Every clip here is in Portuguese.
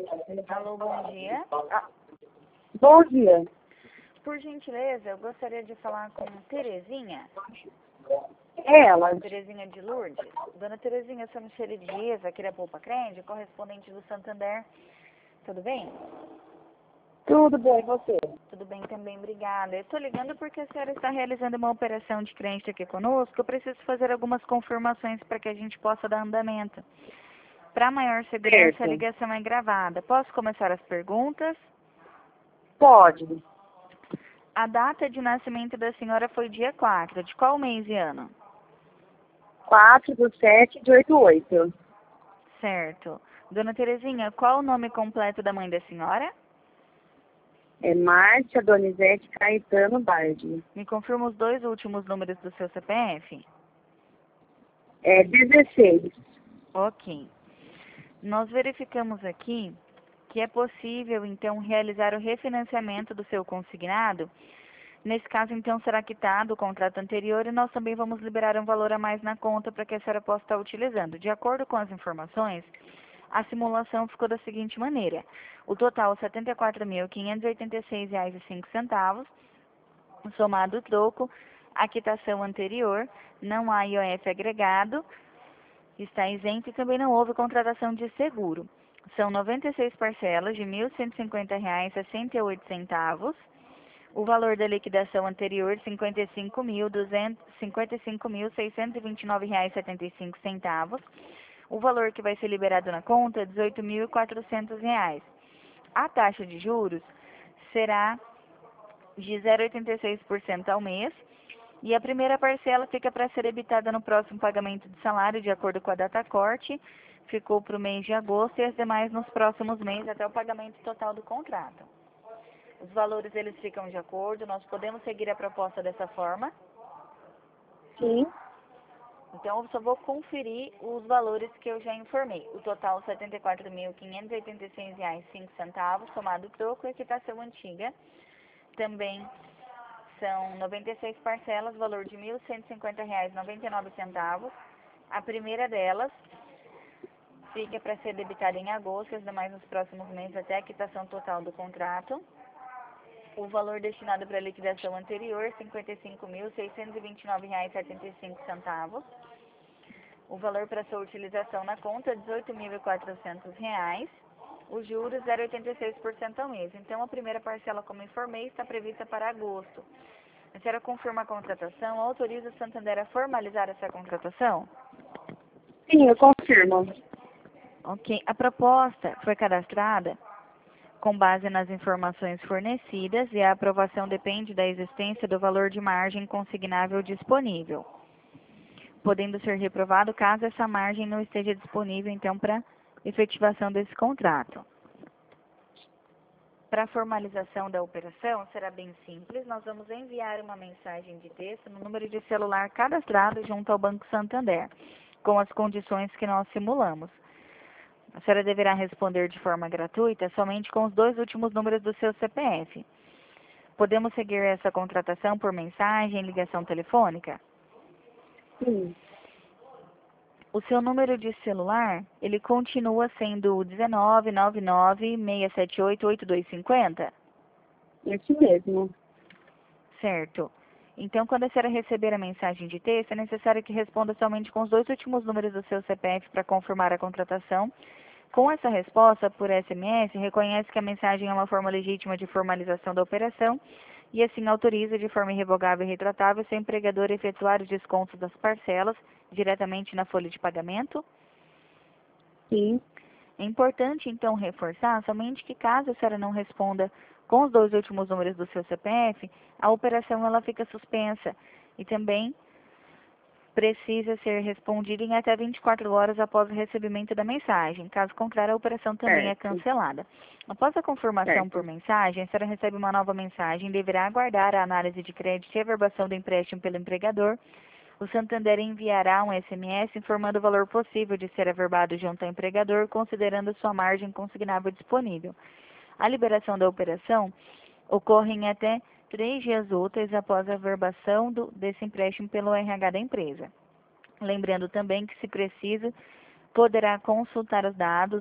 Alô, bom dia. Bom dia. Por gentileza, eu gostaria de falar com Terezinha. Ela. Terezinha de Lourdes. Dona Terezinha, eu sou Michele Dias, aqui da Poupa Crende, correspondente do Santander. Tudo bem? Tudo bem, e você? Tudo bem também, obrigada. Eu estou ligando porque a senhora está realizando uma operação de crédito aqui conosco. Eu preciso fazer algumas confirmações para que a gente possa dar andamento. Para maior segurança, a Certo. ligação é gravada. Posso começar as perguntas? Pode. A data de nascimento da senhora foi dia 4. De qual mês e ano? 4/7/88. Certo. Dona Terezinha, qual o nome completo da mãe da senhora? É Márcia Donizete Caetano Bardi. Me confirma os 2 últimos números do seu CPF? É 16. Ok. Nós verificamos aqui que é possível, então, realizar o refinanciamento do seu consignado. Nesse caso, então, será quitado o contrato anterior e nós também vamos liberar um valor a mais na conta para que a senhora possa estar utilizando. De acordo com as informações, a simulação ficou da seguinte maneira. O total R$ 74.586,05, somado o troco, a quitação anterior, não há IOF agregado, está isento e também não houve contratação de seguro. São 96 parcelas de R$ 1.150,68. O valor da liquidação anterior, R$ 55.629,75. O valor que vai ser liberado na conta é R$ 18.400. A taxa de juros será de 0,86% ao mês. E a primeira parcela fica para ser debitada no próximo pagamento de salário, de acordo com a data corte. Ficou para o mês de agosto e as demais nos próximos meses, até o pagamento total do contrato. Os valores, eles ficam de acordo. Nós podemos seguir a proposta dessa forma. Sim. Então, eu só vou conferir os valores que eu já informei. O total, R$ 74.586,05, somado o troco e a quitação antiga. Também são 96 parcelas, valor de R$ 1.150,99. A primeira delas fica para ser debitada em agosto, as demais nos próximos meses, até a quitação total do contrato. O valor destinado para a liquidação anterior, R$ 55.629,75. O valor para sua utilização na conta, R$ 18.400. Os juros, 0,86% ao mês. Então, a primeira parcela, como informei, está prevista para agosto. A senhora confirma a contratação, autoriza o Santander a formalizar essa contratação? Sim, eu confirmo. Ok. A proposta foi cadastrada com base nas informações fornecidas e a aprovação depende da existência do valor de margem consignável disponível, podendo ser reprovado caso essa margem não esteja disponível, então, para efetivação desse contrato. Para a formalização da operação, será bem simples. Nós vamos enviar uma mensagem de texto no número de celular cadastrado junto ao Banco Santander, com as condições que nós simulamos. A senhora deverá responder de forma gratuita somente com os 2 últimos números do seu CPF. Podemos seguir essa contratação por mensagem, ligação telefônica? Sim. O seu número de celular, ele continua sendo o 1999-678-8250? Isso mesmo. Certo. Então, quando a senhora receber a mensagem de texto, é necessário que responda somente com os 2 últimos números do seu CPF para confirmar a contratação. Com essa resposta, por SMS, reconhece que a mensagem é uma forma legítima de formalização da operação e, assim, autoriza de forma irrevogável e retratável seu empregador a efetuar os descontos das parcelas diretamente na folha de pagamento. Sim. É importante, então, reforçar somente que caso a senhora não responda com os 2 últimos números do seu CPF, a operação ela fica suspensa e também precisa ser respondida em até 24 horas após o recebimento da mensagem. Caso contrário, a operação também é Certo. cancelada. Após a confirmação por Certo. mensagem, a senhora recebe uma nova mensagem e deverá aguardar a análise de crédito e a averbação do empréstimo pelo empregador. O Santander enviará um SMS informando o valor possível de ser averbado junto ao empregador, considerando sua margem consignável disponível. A liberação da operação ocorre em até 3 dias úteis após a averbação desse empréstimo pelo RH da empresa. Lembrando também que, se preciso, poderá consultar os dados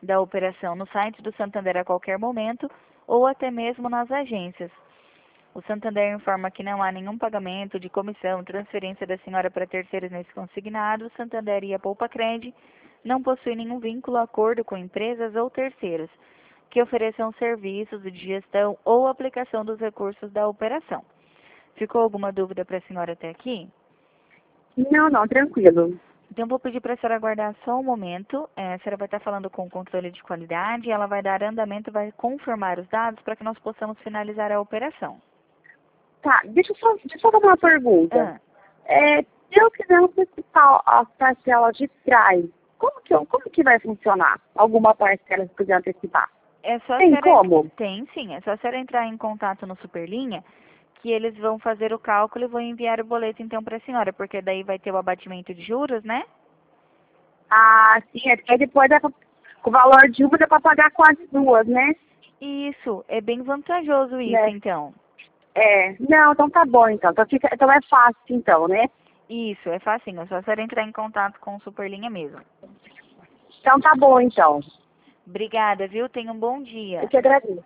da operação no site do Santander a qualquer momento ou até mesmo nas agências. O Santander informa que não há nenhum pagamento de comissão, transferência da senhora para terceiros nesse consignado. O Santander e a Poupa-Cred não possuem nenhum vínculo, acordo com empresas ou terceiros que ofereçam serviços de gestão ou aplicação dos recursos da operação. Ficou alguma dúvida para a senhora até aqui? Não, tranquilo. Então, vou pedir para a senhora aguardar só um momento. A senhora vai estar falando com o controle de qualidade, ela vai dar andamento, vai confirmar os dados para que nós possamos finalizar a operação. Tá, deixa eu fazer uma pergunta. Ah, Se eu quiser antecipar a parcela de trás, como que vai funcionar? Alguma parcela se quiser antecipar? é só a Tem senhora... como? Tem sim, é só a senhora entrar em contato no Superlinha, que eles vão fazer o cálculo e vão enviar o boleto então para a senhora, porque daí vai ter o abatimento de juros, né? Ah, sim, é porque depois o valor de uma dá para pagar quase duas, né? Isso, é bem vantajoso isso, Né? então. Não, então tá bom, então. Então é fácil, então, né? Isso, é facinho, é só a senhora entrar em contato com o Superlinha mesmo. Então tá bom, então. Obrigada, viu? Tenha um bom Eu dia. te agradeço.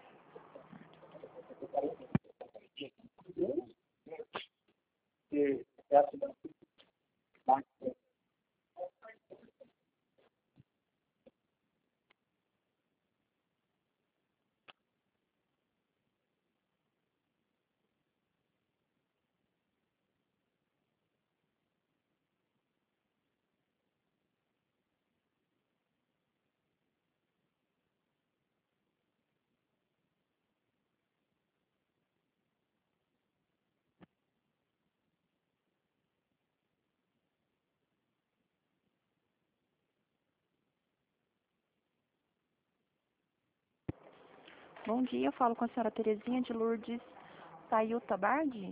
Bom dia, eu falo com a senhora Terezinha de Lourdes Sayuta Bardi.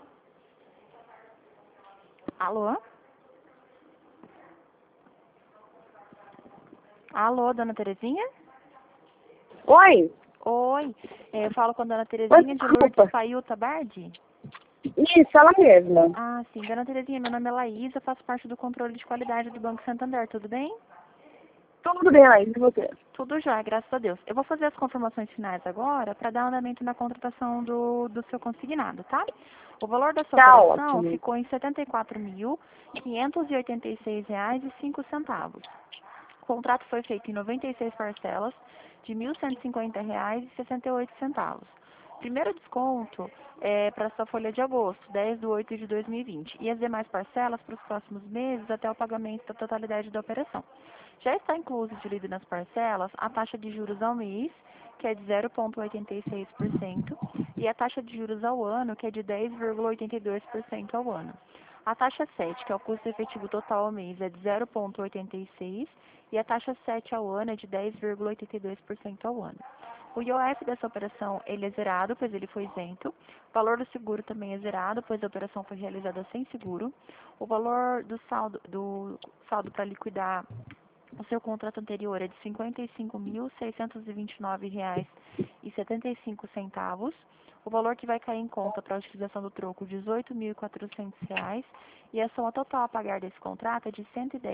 Alô? Alô, dona Terezinha? Oi? Oi, eu falo com a dona Oi, Terezinha de Lourdes desculpa. Sayuta Bardi. Isso, ela mesma. Ah, sim, dona Terezinha, meu nome é Laísa, faço parte do controle de qualidade do Banco Santander, tudo bem? Tudo bem, Laís, e você? Tudo já, graças a Deus. Eu vou fazer as confirmações finais agora para dar andamento na contratação do seu consignado, tá? O valor da sua Tá operação ótimo. ficou em R$ 74.586,05. O contrato foi feito em 96 parcelas de R$ 1.150,68. Primeiro desconto é para sua folha de agosto, 10/8 de 2020, e as demais parcelas para os próximos meses até o pagamento da totalidade da operação. Já está incluso e diluído nas parcelas a taxa de juros ao mês, que é de 0,86%, e a taxa de juros ao ano, que é de 10,82% ao ano. A taxa 7, que é o custo efetivo total ao mês, é de 0,86% e a taxa 7 ao ano é de 10,82% ao ano. O IOF dessa operação ele é zerado, pois ele foi isento. O valor do seguro também é zerado, pois a operação foi realizada sem seguro. O valor do saldo para liquidar o seu contrato anterior é de R$ 55.629,75. O valor que vai cair em conta para a utilização do troco, R$ 18.400. E a soma total a pagar desse contrato é de R$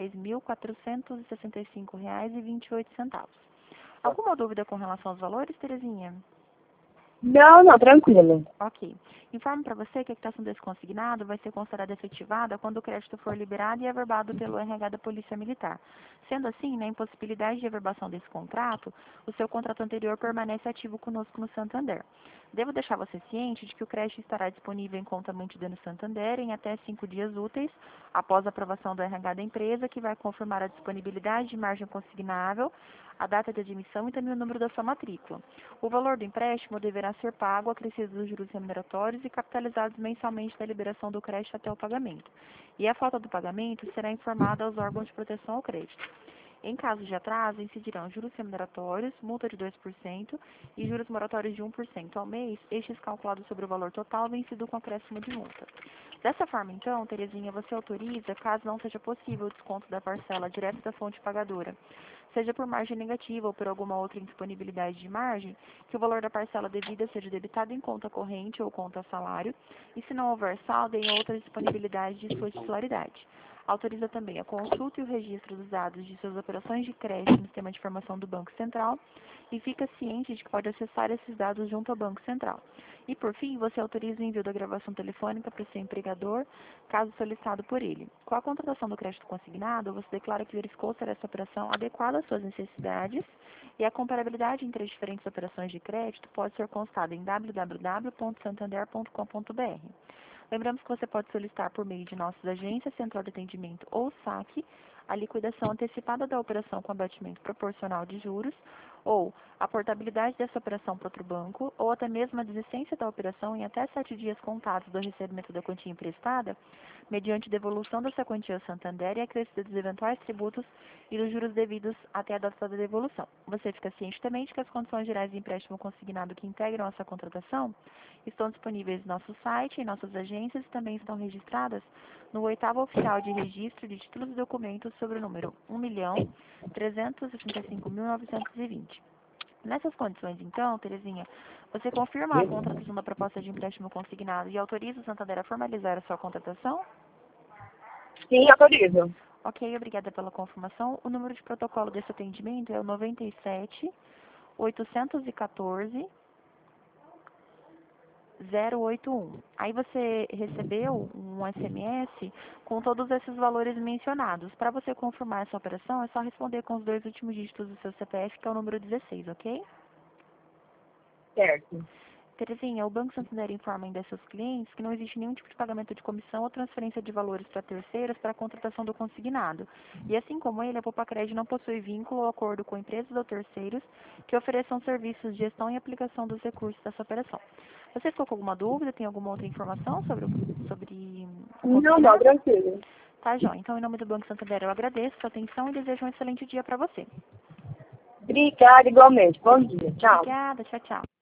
110.465,28. Alguma dúvida com relação aos valores, Terezinha? Não, tranquilo. Ok. Informo para você que a quitação desse consignado vai ser considerada efetivada quando o crédito for liberado e averbado pelo RH da Polícia Militar. Sendo assim, na impossibilidade de averbação desse contrato, o seu contrato anterior permanece ativo conosco no Santander. Devo deixar você ciente de que o crédito estará disponível em conta mantida no Santander em até 5 dias úteis, após a aprovação do RH da empresa, que vai confirmar a disponibilidade de margem consignável, a data de admissão e também o número da sua matrícula. O valor do empréstimo deverá ser pago, acrescido dos juros remuneratórios e capitalizados mensalmente da liberação do crédito até o pagamento. E a falta do pagamento será informada aos órgãos de proteção ao crédito. Em caso de atraso, incidirão juros remuneratórios, multa de 2% e juros moratórios de 1% ao mês, estes calculados sobre o valor total vencido com acréscimo de multa. Dessa forma, então, Terezinha, você autoriza, caso não seja possível o desconto da parcela direto da fonte pagadora, seja por margem negativa ou por alguma outra indisponibilidade de margem, que o valor da parcela devida seja debitado em conta corrente ou conta salário, e se não houver saldo, em outra disponibilidade de sua titularidade. Autoriza também a consulta e o registro dos dados de suas operações de crédito no sistema de informação do Banco Central e fica ciente de que pode acessar esses dados junto ao Banco Central. E, por fim, você autoriza o envio da gravação telefônica para o seu empregador, caso solicitado por ele. Com a contratação do crédito consignado, você declara que verificou ser essa operação adequada às suas necessidades e a comparabilidade entre as diferentes operações de crédito pode ser constada em www.santander.com.br. Lembramos que você pode solicitar por meio de nossas agências, central de atendimento ou saque, a liquidação antecipada da operação com abatimento proporcional de juros, ou a portabilidade dessa operação para outro banco, ou até mesmo a desistência da operação em até 7 dias contados do recebimento da quantia emprestada, mediante devolução dessa quantia ao Santander e acrescida dos eventuais tributos e dos juros devidos até a data da devolução. Você fica ciente também de que as condições gerais de empréstimo consignado que integram essa contratação estão disponíveis no nosso site, em nossas agências e também estão registradas no 8º oficial de registro de títulos e documentos sobre o número 1.365.920. Nessas condições, então, Terezinha, você confirma a contratação da proposta de empréstimo consignado e autoriza o Santander a formalizar a sua contratação? Sim, autorizo. Ok, obrigada pela confirmação. O número de protocolo desse atendimento é o 97-814-081. Aí você recebeu um SMS com todos esses valores mencionados. Para você confirmar essa operação, é só responder com os 2 últimos dígitos do seu CPF, que é o número 16, ok? Certo. Terezinha, o Banco Santander informa ainda a seus clientes que não existe nenhum tipo de pagamento de comissão ou transferência de valores para terceiros para a contratação do consignado. E assim como ele, a Poupa-Cred não possui vínculo ou acordo com empresas ou terceiros que ofereçam serviços de gestão e aplicação dos recursos dessa operação. Você ficou com alguma dúvida? Tem alguma outra informação sobre o consignado? Não, tranquilo. Tá, João. Então, em nome do Banco Santander, eu agradeço a sua atenção e desejo um excelente dia para você. Obrigada, igualmente. Bom dia. Tchau. Obrigada. Tchau, tchau.